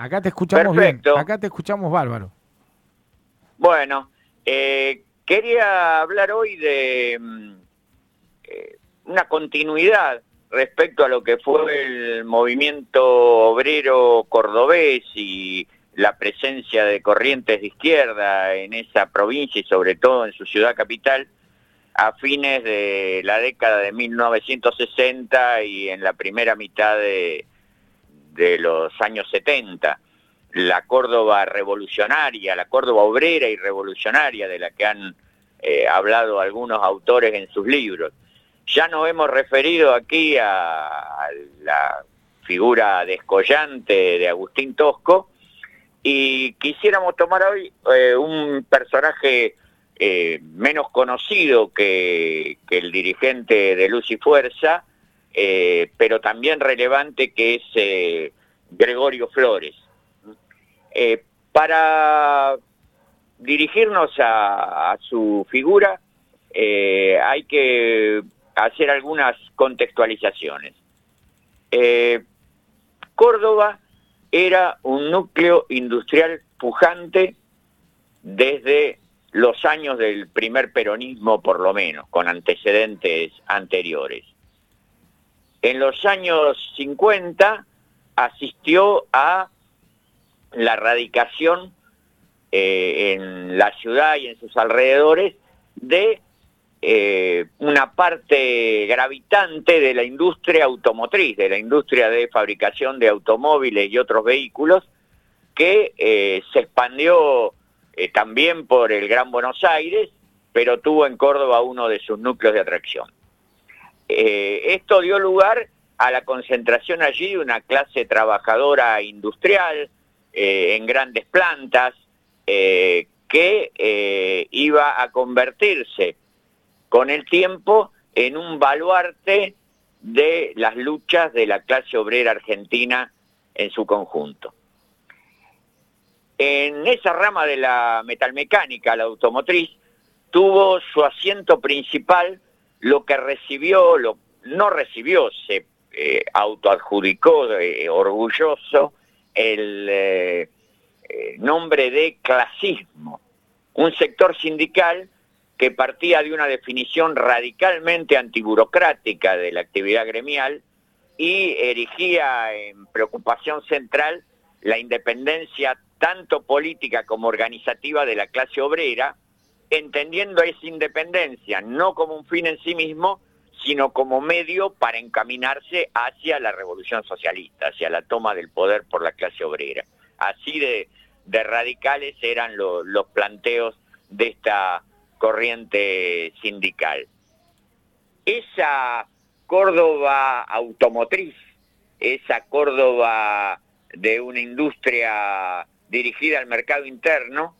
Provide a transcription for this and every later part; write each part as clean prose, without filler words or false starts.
Acá te escuchamos bien, Perfecto. acá te escuchamos bárbaro. Bueno, quería hablar hoy de una continuidad respecto a lo que fue el movimiento obrero cordobés y la presencia de corrientes de izquierda en esa provincia y sobre todo en su ciudad capital a fines de la década de 1960 y en la primera mitad de los años 70. La Córdoba revolucionaria, la Córdoba obrera y revolucionaria de la que han hablado algunos autores en sus libros. Ya nos hemos referido aquí a la figura descollante de Agustín Tosco y quisiéramos tomar hoy un personaje menos conocido que el dirigente de Luz y Fuerza, pero también relevante, que es Gregorio Flores. Para dirigirnos a su figura hay que hacer algunas contextualizaciones. Córdoba era un núcleo industrial pujante desde los años del primer peronismo, por lo menos, con antecedentes anteriores. En los años 50 asistió a la radicación en la ciudad y en sus alrededores de una parte gravitante de la industria automotriz, de la industria de fabricación de automóviles y otros vehículos, que se expandió también por el Gran Buenos Aires, pero tuvo en Córdoba uno de sus núcleos de atracción. Esto dio lugar a la concentración allí de una clase trabajadora industrial en grandes plantas que iba a convertirse con el tiempo en un baluarte de las luchas de la clase obrera argentina en su conjunto. En esa rama de la metalmecánica, la automotriz, tuvo su asiento principal lo que recibió, no recibió, se autoadjudicó orgulloso el nombre de clasismo, un sector sindical que partía de una definición radicalmente antiburocrática de la actividad gremial y erigía en preocupación central la independencia tanto política como organizativa de la clase obrera, entendiendo esa independencia no como un fin en sí mismo, sino como medio para encaminarse hacia la revolución socialista, hacia la toma del poder por la clase obrera. Así de radicales eran los planteos de esta corriente sindical. Esa Córdoba automotriz, esa Córdoba de una industria dirigida al mercado interno,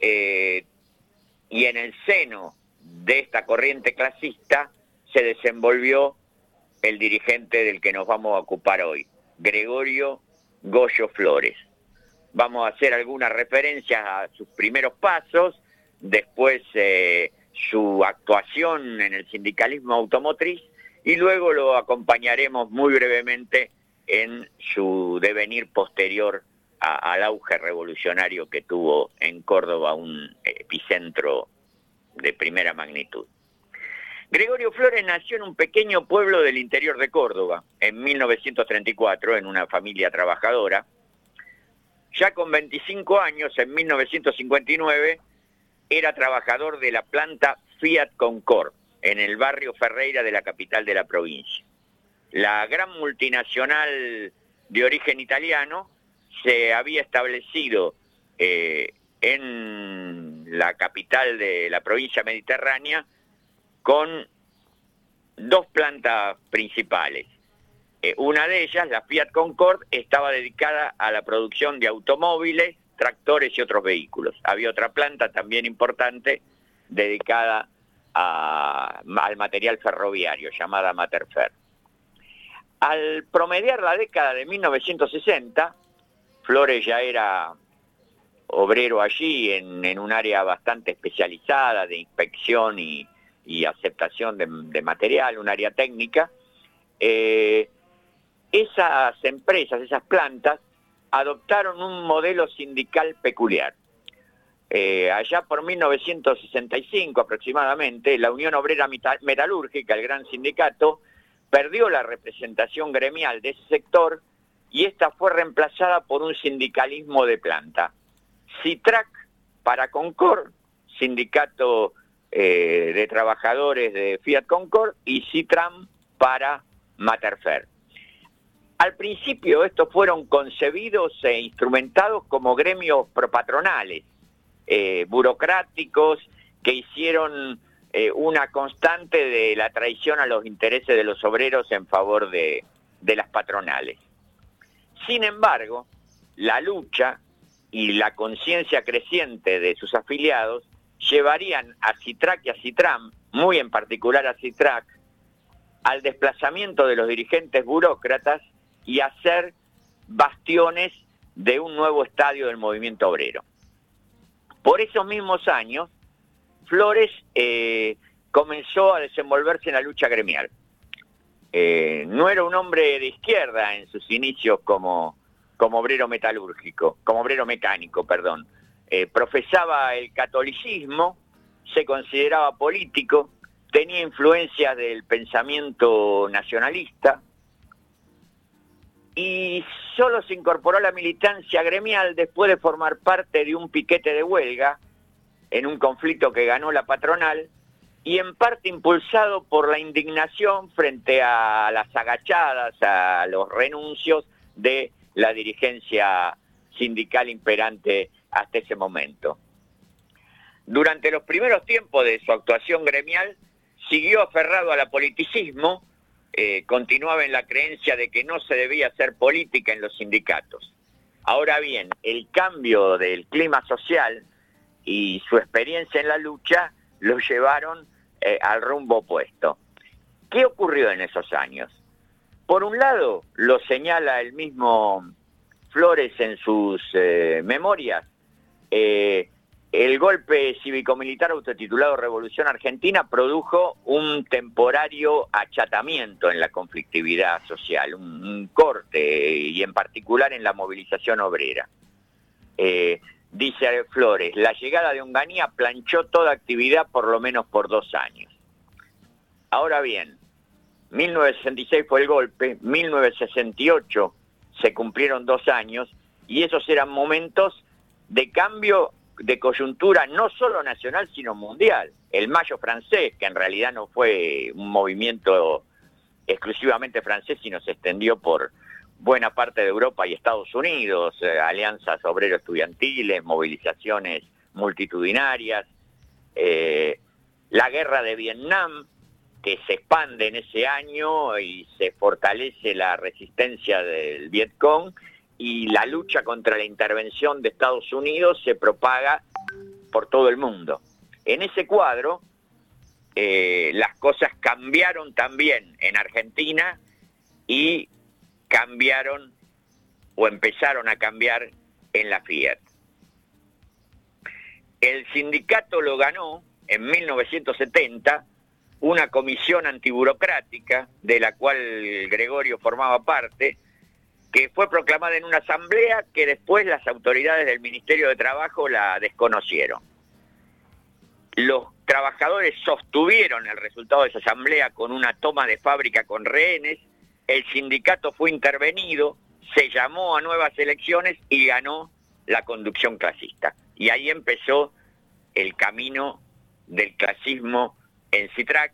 y en el seno de esta corriente clasista se desenvolvió el dirigente del que nos vamos a ocupar hoy, Gregorio Goyo Flores. Vamos a hacer algunas referencias a sus primeros pasos, después su actuación en el sindicalismo automotriz y luego lo acompañaremos muy brevemente en su devenir posterior al auge revolucionario que tuvo en Córdoba, un epicentro de primera magnitud. Gregorio Flores nació en un pequeño pueblo del interior de Córdoba en 1934 en una familia trabajadora. Ya con 25 años, en 1959, era trabajador de la planta Fiat Concord en el barrio Ferreira de la capital de la provincia. La gran multinacional de origen italiano se había establecido en la capital de la provincia mediterránea con dos plantas principales. Una de ellas, la Fiat Concord, estaba dedicada a la producción de automóviles, tractores y otros vehículos. Había otra planta también importante dedicada al material ferroviario, llamada Materfer. Al promediar la década de 1960, Flores ya era obrero allí en un área bastante especializada de inspección y aceptación de material, un área técnica. Esas empresas, esas plantas, adoptaron un modelo sindical peculiar. Allá por 1965 aproximadamente, la Unión Obrera Metalúrgica, el gran sindicato, perdió la representación gremial de ese sector y esta fue reemplazada por un sindicalismo de planta. SITRAC para Concor, sindicato de trabajadores de Fiat Concor, y SITRAM para Materfer. Al principio estos fueron concebidos e instrumentados como gremios propatronales, burocráticos, que hicieron una constante de la traición a los intereses de los obreros en favor de las patronales. Sin embargo, la lucha y la conciencia creciente de sus afiliados llevarían a SITRAC y a SITRAM, muy en particular a SITRAC, al desplazamiento de los dirigentes burócratas y a ser bastiones de un nuevo estadio del movimiento obrero. Por esos mismos años, Flores comenzó a desenvolverse en la lucha gremial. No era un hombre de izquierda en sus inicios como obrero metalúrgico, como obrero mecánico, perdón. Profesaba el catolicismo, se consideraba político, tenía influencias del pensamiento nacionalista y solo se incorporó a la militancia gremial después de formar parte de un piquete de huelga en un conflicto que ganó la patronal y en parte impulsado por la indignación frente a las agachadas, a los renuncios de la dirigencia sindical imperante hasta ese momento. Durante los primeros tiempos de su actuación gremial, siguió aferrado al apoliticismo, continuaba en la creencia de que no se debía hacer política en los sindicatos. Ahora bien, el cambio del clima social y su experiencia en la lucha lo llevaron al rumbo opuesto. ¿Qué ocurrió en esos años? Por un lado, lo señala el mismo Flores en sus memorias, el golpe cívico-militar autotitulado Revolución Argentina produjo un temporario achatamiento en la conflictividad social, un corte, y en particular en la movilización obrera. Dice Flores, la llegada de Onganía planchó toda actividad por lo menos por 2 años. Ahora bien, 1966 fue el golpe, 1968 se cumplieron 2 años, y esos eran momentos de cambio de coyuntura no solo nacional sino mundial. El Mayo francés, que en realidad no fue un movimiento exclusivamente francés, sino se extendió por buena parte de Europa y Estados Unidos, alianzas obrero-estudiantiles, movilizaciones multitudinarias, la guerra de Vietnam, que se expande en ese año y se fortalece la resistencia del Vietcong, y la lucha contra la intervención de Estados Unidos se propaga por todo el mundo. En ese cuadro, las cosas cambiaron también en Argentina y cambiaron o empezaron a cambiar en la Fiat. El sindicato lo ganó en 1970 una comisión antiburocrática de la cual Gregorio formaba parte, que fue proclamada en una asamblea que después las autoridades del Ministerio de Trabajo la desconocieron. Los trabajadores sostuvieron el resultado de esa asamblea con una toma de fábrica con rehenes, el sindicato fue intervenido, se llamó a nuevas elecciones y ganó la conducción clasista. Y ahí empezó el camino del clasismo en SITRAC,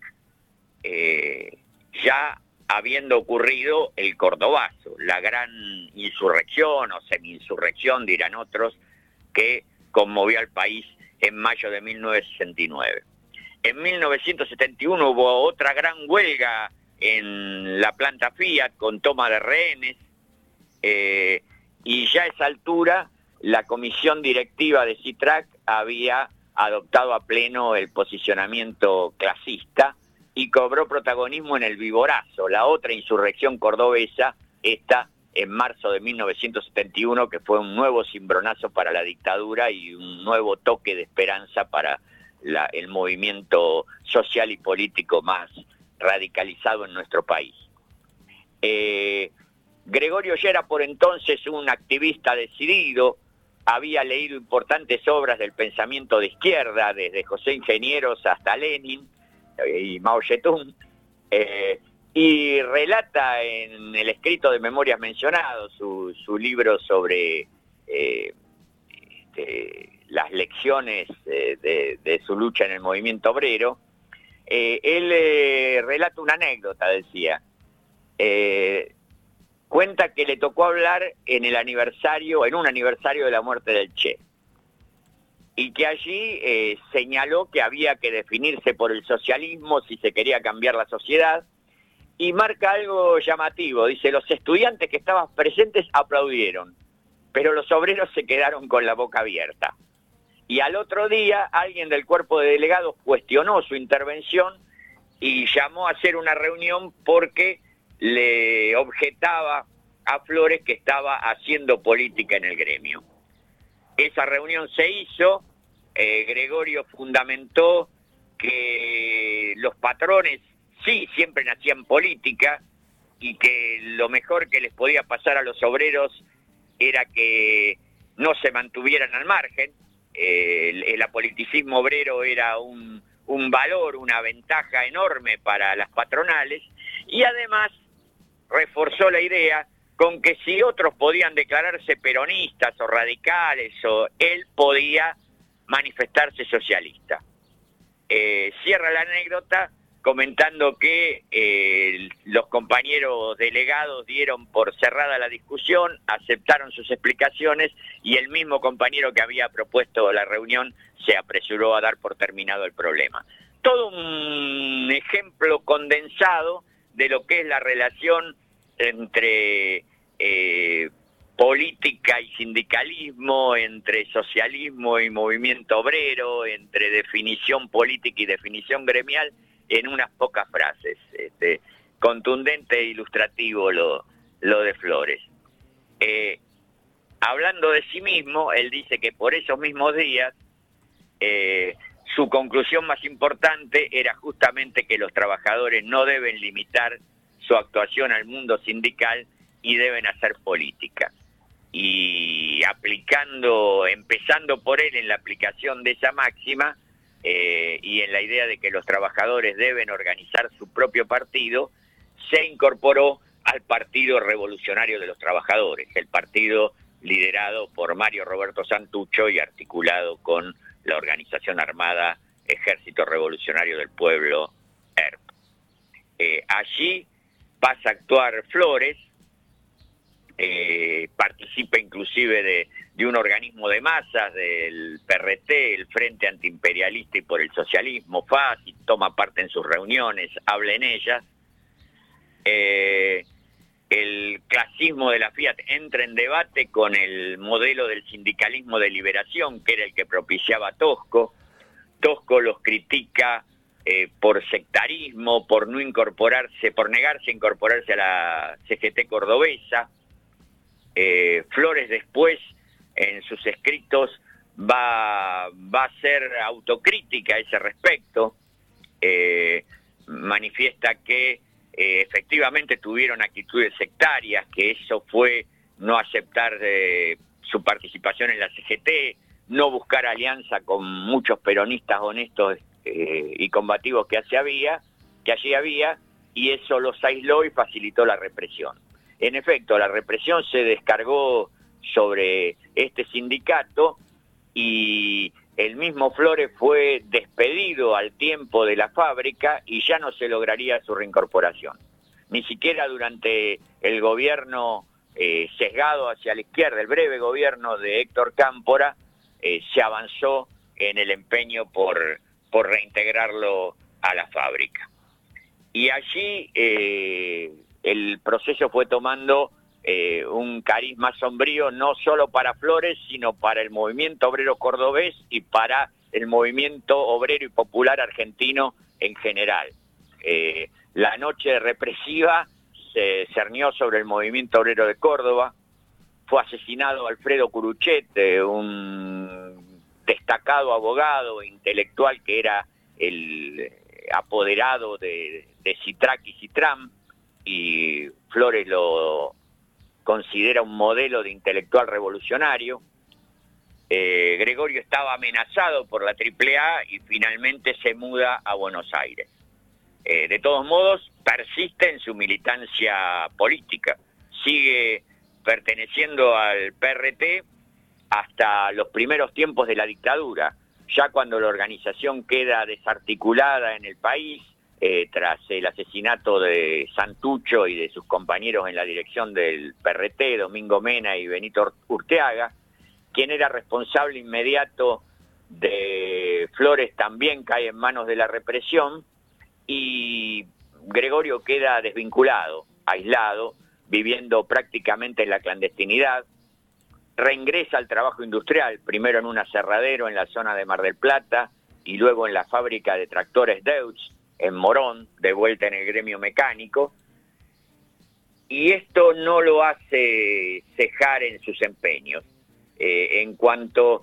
ya habiendo ocurrido el Cordobazo, la gran insurrección o semi-insurrección, dirán otros, que conmovió al país en mayo de 1969. En 1971 hubo otra gran huelga en la planta Fiat con toma de rehenes, y ya a esa altura la comisión directiva de SITRAC había adoptado a pleno el posicionamiento clasista y cobró protagonismo en el Viborazo, la otra insurrección cordobesa, esta en marzo de 1971, que fue un nuevo cimbronazo para la dictadura y un nuevo toque de esperanza para el movimiento social y político más radicalizado en nuestro país. Gregorio ya era por entonces un activista decidido, había leído importantes obras del pensamiento de izquierda, desde José Ingenieros hasta Lenin y Mao Zedong, y relata en el escrito de Memorias mencionado, su libro sobre las lecciones de su lucha en el movimiento obrero. Él relata una anécdota, decía. Cuenta que le tocó hablar en un aniversario de la muerte del Che, y que allí señaló que había que definirse por el socialismo si se quería cambiar la sociedad, y marca algo llamativo. Dice: los estudiantes que estaban presentes aplaudieron, pero los obreros se quedaron con la boca abierta. Y al otro día alguien del cuerpo de delegados cuestionó su intervención y llamó a hacer una reunión porque le objetaba a Flores que estaba haciendo política en el gremio. Esa reunión se hizo. Gregorio fundamentó que los patrones sí siempre hacían política y que lo mejor que les podía pasar a los obreros era que no se mantuvieran al margen. El apoliticismo obrero era un valor, una ventaja enorme para las patronales, y además reforzó la idea con que si otros podían declararse peronistas o radicales, él podía manifestarse socialista. Cierra la anécdota comentando que los compañeros delegados dieron por cerrada la discusión, aceptaron sus explicaciones, y el mismo compañero que había propuesto la reunión se apresuró a dar por terminado el problema. Todo un ejemplo condensado de lo que es la relación entre política y sindicalismo, entre socialismo y movimiento obrero, entre definición política y definición gremial, en unas pocas frases. Contundente e ilustrativo lo de Flores. Hablando de sí mismo, él dice que por esos mismos días su conclusión más importante era justamente que los trabajadores no deben limitar su actuación al mundo sindical y deben hacer política. Y empezando por él en la aplicación de esa máxima, y en la idea de que los trabajadores deben organizar su propio partido, se incorporó al Partido Revolucionario de los Trabajadores, el partido liderado por Mario Roberto Santucho y articulado con la organización armada Ejército Revolucionario del Pueblo, ERP. Allí pasa a actuar Flores, participa inclusive de un organismo de masas, del PRT, el Frente Antiimperialista y por el Socialismo, FAS, y toma parte en sus reuniones, habla en ellas. El clasismo de la Fiat entra en debate con el modelo del sindicalismo de liberación, que era el que propiciaba Tosco. Tosco los critica por sectarismo, por no incorporarse, por negarse a incorporarse a la CGT cordobesa. Flores después, en sus escritos, va a ser autocrítica a ese respecto. Manifiesta que efectivamente tuvieron actitudes sectarias, que eso fue no aceptar su participación en la CGT, no buscar alianza con muchos peronistas honestos y combativos que allí había, y eso los aisló y facilitó la represión. En efecto, la represión se descargó sobre este sindicato y el mismo Flores fue despedido al tiempo de la fábrica y ya no se lograría su reincorporación. Ni siquiera durante el gobierno sesgado hacia la izquierda, el breve gobierno de Héctor Cámpora, se avanzó en el empeño por reintegrarlo a la fábrica. Y allí el proceso fue tomando un cariz más sombrío, no solo para Flores, sino para el movimiento obrero cordobés y para el movimiento obrero y popular argentino en general. La noche represiva se cernió sobre el movimiento obrero de Córdoba. Fue asesinado Alfredo Curuchet, un destacado abogado intelectual que era el apoderado de Citrac y Citram, y Flores lo considera un modelo de intelectual revolucionario. Gregorio estaba amenazado por la AAA y finalmente se muda a Buenos Aires. De todos modos, persiste en su militancia política, sigue perteneciendo al PRT hasta los primeros tiempos de la dictadura, ya cuando la organización queda desarticulada en el país, tras el asesinato de Santucho y de sus compañeros en la dirección del PRT, Domingo Mena y Benito Urteaga, quien era responsable inmediato de Flores también cae en manos de la represión, y Gregorio queda desvinculado, aislado, viviendo prácticamente en la clandestinidad. Reingresa al trabajo industrial, primero en un aserradero en la zona de Mar del Plata y luego en la fábrica de tractores Deutz en Morón, de vuelta en el gremio mecánico. Y esto no lo hace cejar en sus empeños. En cuanto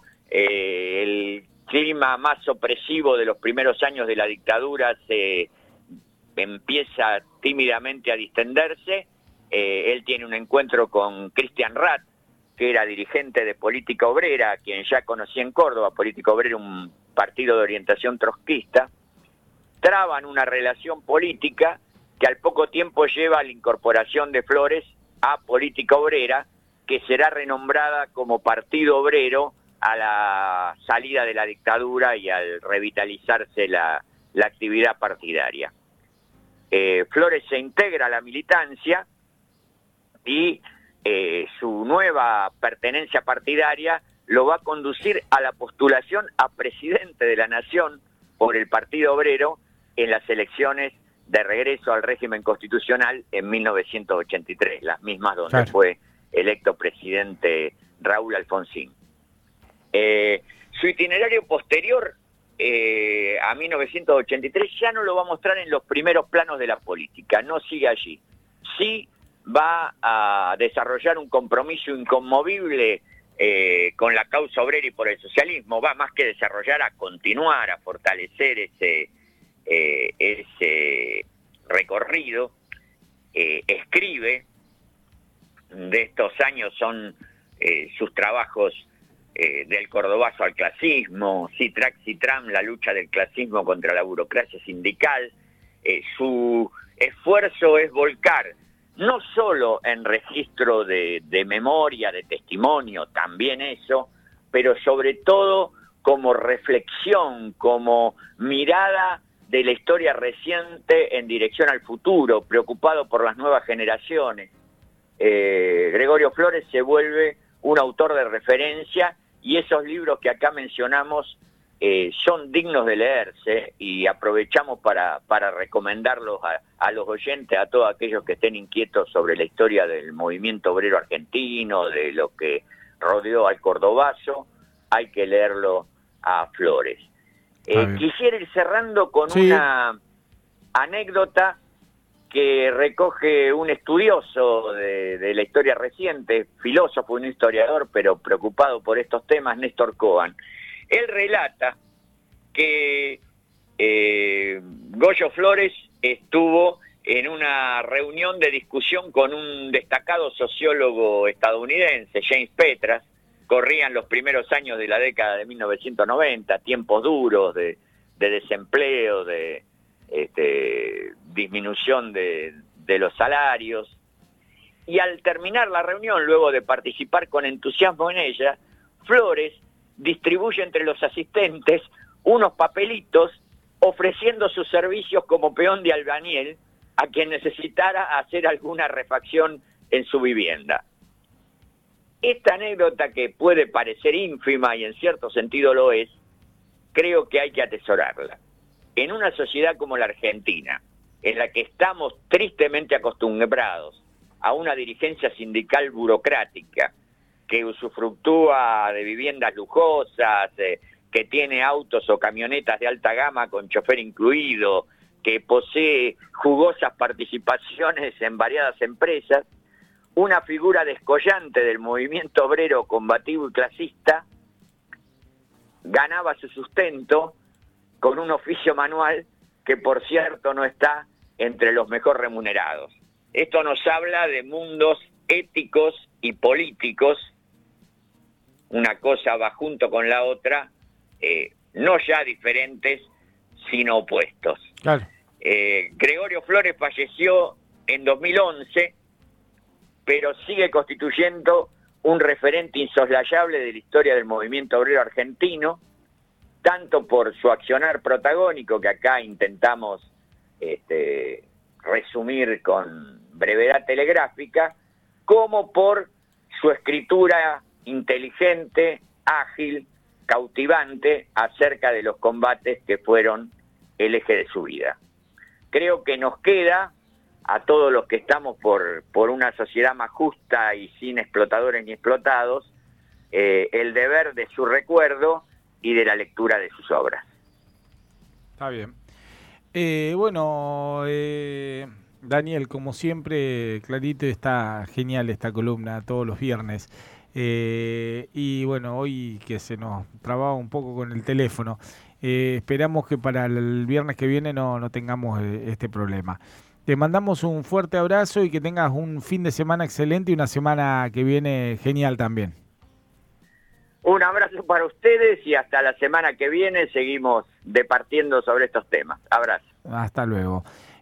el clima más opresivo de los primeros años de la dictadura se empieza tímidamente a distenderse, él tiene un encuentro con Cristian Rath, que era dirigente de Política Obrera, quien ya conocía en Córdoba. Política Obrera, un partido de orientación trotskista. Traban una relación política que al poco tiempo lleva a la incorporación de Flores a Política Obrera, que será renombrada como Partido Obrero a la salida de la dictadura y al revitalizarse la actividad partidaria. Flores se integra a la militancia y su nueva pertenencia partidaria lo va a conducir a la postulación a presidente de la Nación por el Partido Obrero en las elecciones de regreso al régimen constitucional en 1983, las mismas donde fue electo presidente Raúl Alfonsín. Su itinerario posterior a 1983 ya no lo va a mostrar en los primeros planos de la política, no sigue allí. Sí va a desarrollar un compromiso inconmovible con la causa obrera y por el socialismo, va más que desarrollar, a continuar, a fortalecer ese recorrido. Escribe, de estos años son sus trabajos del cordobazo al clasismo, Citrac Citram, la lucha del clasismo contra la burocracia sindical. Su esfuerzo es volcar no solo en registro de memoria, de testimonio, también eso, pero sobre todo como reflexión, como mirada de la historia reciente en dirección al futuro, preocupado por las nuevas generaciones. Gregorio Flores se vuelve un autor de referencia, y esos libros que acá mencionamos son dignos de leerse, y aprovechamos para recomendarlos a los oyentes, a todos aquellos que estén inquietos sobre la historia del movimiento obrero argentino, de lo que rodeó al cordobazo. Hay que leerlo a Flores. Quisiera ir cerrando con una anécdota que recoge un estudioso de la historia reciente, filósofo, un historiador, pero preocupado por estos temas, Néstor Cohen. Él relata que Goyo Flores estuvo en una reunión de discusión con un destacado sociólogo estadounidense, James Petras. Corrían los primeros años de la década de 1990, tiempos duros de desempleo, de disminución de los salarios. Y al terminar la reunión, luego de participar con entusiasmo en ella, Flores distribuye entre los asistentes unos papelitos ofreciendo sus servicios como peón de albañil a quien necesitara hacer alguna refacción en su vivienda. Esta anécdota, que puede parecer ínfima y en cierto sentido lo es, creo que hay que atesorarla. En una sociedad como la Argentina, en la que estamos tristemente acostumbrados a una dirigencia sindical burocrática que usufructúa de viviendas lujosas, que tiene autos o camionetas de alta gama con chofer incluido, que posee jugosas participaciones en variadas empresas, una figura descollante del movimiento obrero combativo y clasista ganaba su sustento con un oficio manual que, por cierto, no está entre los mejor remunerados. Esto nos habla de mundos éticos y políticos, una cosa va junto con la otra, no ya diferentes, sino opuestos. Claro. Gregorio Flores falleció en 2011, pero sigue constituyendo un referente insoslayable de la historia del movimiento obrero argentino, tanto por su accionar protagónico, que acá intentamos resumir con brevedad telegráfica, como por su escritura inteligente, ágil, cautivante acerca de los combates que fueron el eje de su vida. Creo que nos queda a todos los que estamos por una sociedad más justa y sin explotadores ni explotados, el deber de su recuerdo y de la lectura de sus obras. Está bien. Bueno, Daniel, como siempre, clarito, está genial esta columna todos los viernes. Y bueno, hoy que se nos trababa un poco con el teléfono, esperamos que para el viernes que viene no tengamos este problema. Te mandamos un fuerte abrazo y que tengas un fin de semana excelente y una semana que viene genial también. Un abrazo para ustedes y hasta la semana que viene seguimos departiendo sobre estos temas. Abrazo. Hasta luego.